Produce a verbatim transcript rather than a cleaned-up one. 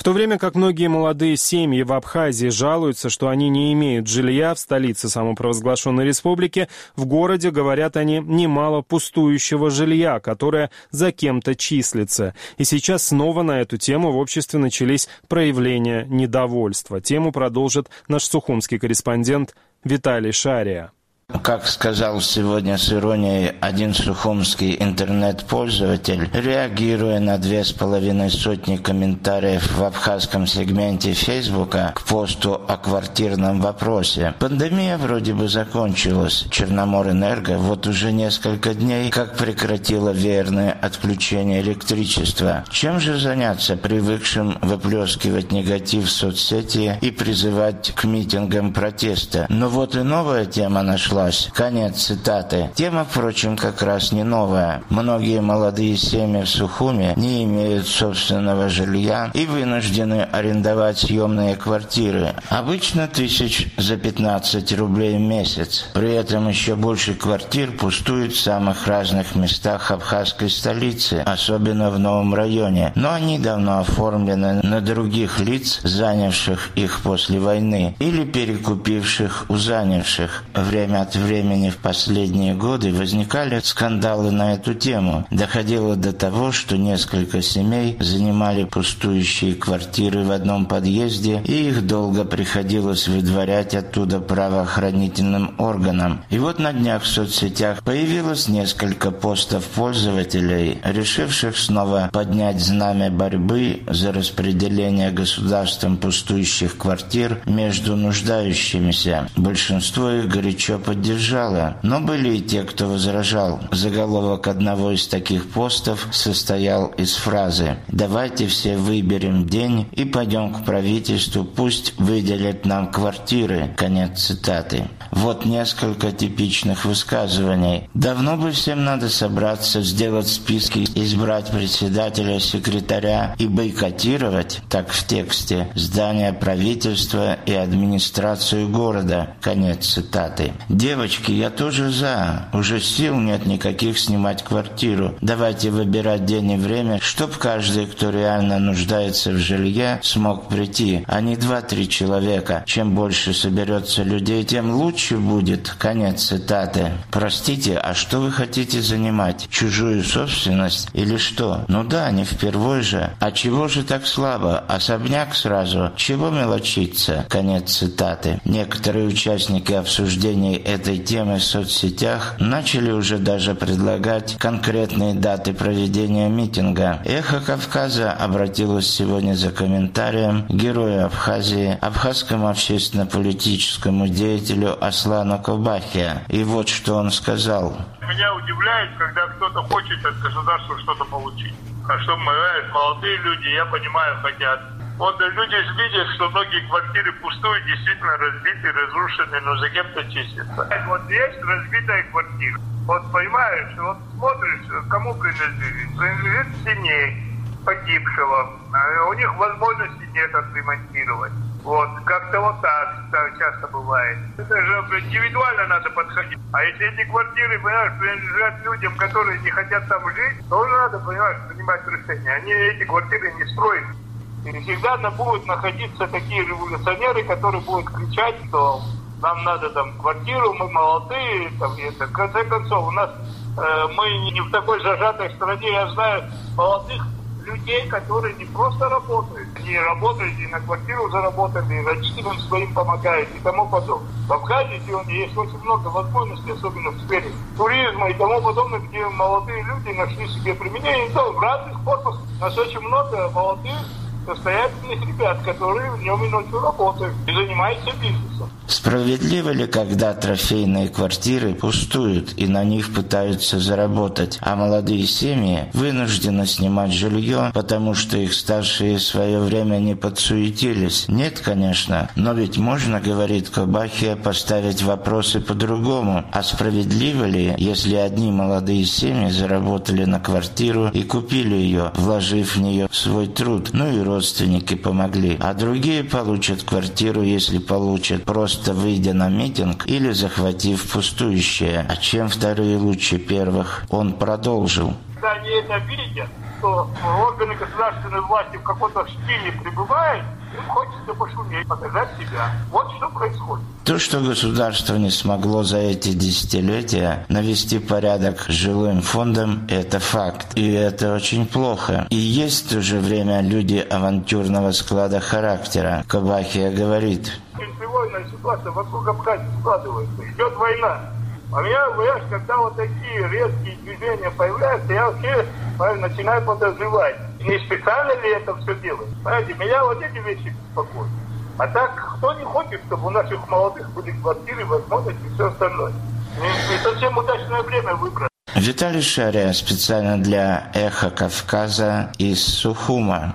то время как многие молодые семьи в Абхазии жалуются, что они не имеют жилья в столице самопровозглашенной республики, в городе, говорят они, немало пустующего жилья, которое за кем-то числится. И сейчас снова на эту тему в обществе начались проявления недовольства. Тему продолжит наш сухумский корреспондент Виталий Шария. Как сказал сегодня с иронией один сухумский интернет-пользователь, реагируя на две с половиной сотни комментариев в абхазском сегменте Фейсбука к посту о квартирном вопросе. Пандемия вроде бы закончилась. Черноморэнерго вот уже несколько дней как прекратила веерное отключение электричества. Чем же заняться привыкшим выплескивать негатив в соцсети и призывать к митингам протеста? Но вот и новая тема нашла. Конец цитаты. Тема, впрочем, как раз не новая. Многие молодые семьи в Сухуме не имеют собственного жилья и вынуждены арендовать съемные квартиры. Обычно тысяч за пятнадцать рублей в месяц. При этом еще больше квартир пустует в самых разных местах абхазской столицы, особенно в новом районе. Но они давно оформлены на других лиц, занявших их после войны, или перекупивших у занявших. Время от времени в последние годы возникали скандалы на эту тему. Доходило до того, что несколько семей занимали пустующие квартиры в одном подъезде, и их долго приходилось выдворять оттуда правоохранительным органам. И вот на днях в соцсетях появилось несколько постов пользователей, решивших снова поднять знамя борьбы за распределение государством пустующих квартир между нуждающимися. Большинство их горячо поддержала, но были и те, кто возражал. Заголовок одного из таких постов состоял из фразы: «Давайте все выберем день и пойдем к правительству, пусть выделят нам квартиры». Конец цитаты. Вот несколько типичных высказываний. Давно бы всем надо собраться, сделать списки, избрать председателя, секретаря и бойкотировать, так в тексте, здание правительства и администрацию города. Конец цитаты. «Девочки, я тоже за. Уже сил нет никаких снимать квартиру. Давайте выбирать день и время, чтоб каждый, кто реально нуждается в жилье, смог прийти, а не два-три человека. Чем больше соберется людей, тем лучше будет». Конец цитаты. Простите, а что вы хотите занимать? Чужую собственность или что? Ну да, не впервой же. А чего же так слабо? Особняк сразу? Чего мелочиться? Конец цитаты. Некоторые участники обсуждений этой темы в соцсетях начали уже даже предлагать конкретные даты проведения митинга. «Эхо Кавказа» обратилось сегодня за комментарием к герою Абхазии, абхазскому общественно-политическому деятелю Аслану Кобахия. И вот что он сказал. Меня удивляет, когда кто-то хочет от государства что-то получить. А что бывает, молодые люди, я понимаю, хотят. Вот люди видят, что многие квартиры пустуют, действительно разбиты, разрушены, но за кем-то чистятся. Вот есть разбитая квартира. Вот понимаешь, вот смотришь, кому принадлежит. Принадлежит семье погибшего. У них возможности нет отремонтировать. Вот, как-то вот так, так часто бывает. Это же индивидуально надо подходить. А если эти квартиры, понимаешь, принадлежат людям, которые не хотят там жить, тоже надо, понимаешь, принимать решение. Они эти квартиры не строят. И всегда будут находиться такие революционеры, которые будут кричать, что нам надо там квартиру, мы молодые, там, и это. В конце концов, у нас э, мы не в такой зажатой стране. Я знаю молодых людей, которые не просто работают, они работают и на квартиру заработали, и родителям своим помогают и тому подобное. В Абхазии сегодня есть очень много возможностей, особенно в сфере туризма и тому подобное, где молодые люди нашли себе применение. И то в разных формах. У нас очень много молодых состоятельных ребят, которые в нем и ночью работают и занимаются бизнесом. Справедливо ли, когда трофейные квартиры пустуют и на них пытаются заработать, а молодые семьи вынуждены снимать жилье, потому что их старшие в свое время не подсуетились? Нет, конечно, но ведь можно, говорит Кобахия, поставить вопросы по-другому. А справедливо ли, если одни молодые семьи заработали на квартиру и купили ее, вложив в нее свой труд, ну и родственники помогли, а другие получат квартиру, если получат, просто выйдя на митинг или захватив пустующее. А чем вторые лучше первых? Он продолжил. Когда они это видят, что органы государственной власти в каком-то стиле пребывают, им хочется пошуметь, показать себя. Вот что происходит. То, что государство не смогло за эти десятилетия навести порядок с жилым фондом, это факт. И это очень плохо. И есть в то же время люди авантюрного склада характера. Кабахия говорит: Международная ситуация вокруг Абхазии складывается. Идет война. А меня, понимаешь, когда вот такие резкие движения появляются, я вообще начинаю подозревать, не специально ли это все делать. Понимаете, меня вот эти вещи беспокоят. А так, кто не хочет, чтобы у наших молодых были квартиры, возможности и все остальное. Не, не совсем удачное время выбрать. Виталий Шария специально для «Эхо Кавказа» из Сухума.